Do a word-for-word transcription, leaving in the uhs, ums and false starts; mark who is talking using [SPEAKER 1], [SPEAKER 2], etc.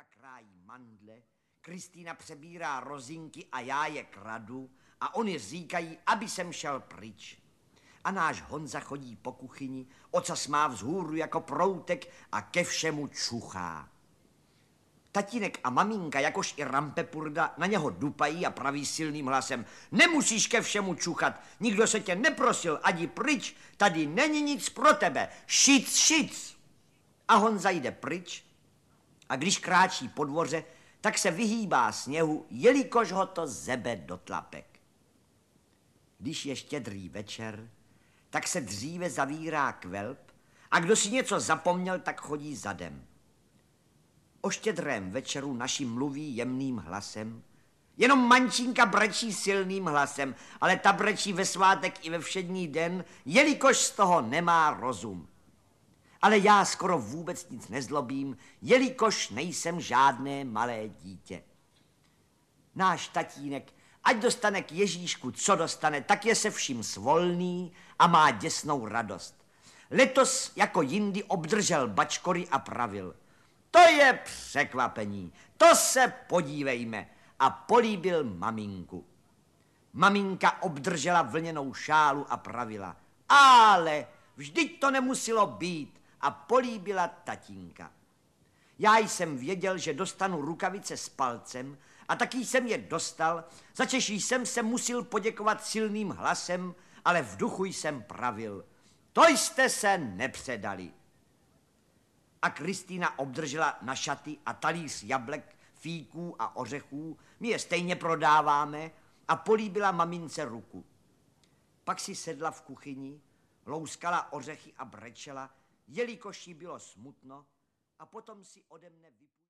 [SPEAKER 1] Maminka krájí mandle, Kristýna přebírá rozinky a já je kradu a oni říkají, aby jsem šel pryč. A náš Honza chodí po kuchyni, ocas má vzhůru jako proutek a ke všemu čuchá. Tatínek a maminka, jakož i Rampepurda, na něho dupají a praví silným hlasem: nemusíš ke všemu čuchat, nikdo se tě neprosil, adi pryč, tady není nic pro tebe, šic, šic. A Honza jde pryč a když kráčí po dvoře, tak se vyhýbá sněhu, jelikož ho to zebe do tlapek. Když je štědrý večer, tak se dříve zavírá kvelb a kdo si něco zapomněl, tak chodí zadem. O štědrém večeru naši mluví jemným hlasem, jenom mančínka brečí silným hlasem, ale ta brečí ve svátek i ve všední den, jelikož z toho nemá rozum. Ale já skoro vůbec nic nezlobím, jelikož nejsem žádné malé dítě. Náš tatínek, ať dostane k Ježíšku, co dostane, tak je se vším svolný a má děsnou radost. Letos jako jindy obdržel bačkory a pravil: to je překvapení, to se podívejme, a políbil maminku. Maminka obdržela vlněnou šálu a pravila: ale vždyť to nemuselo být, a políbila tatínka. Já jsem věděl, že dostanu rukavice s palcem a taky jsem je dostal, začež jsem se musil poděkovat silným hlasem, ale v duchu jsem pravil: to jste se nepředali. A Kristýna obdržela na šaty a talíř jablek, fíků a ořechů, my je stejně prodáváme, a políbila mamince ruku. Pak si sedla v kuchyni, louskala ořechy a brečela, jelikož jí bylo smutno, a potom si ode mne vypustila.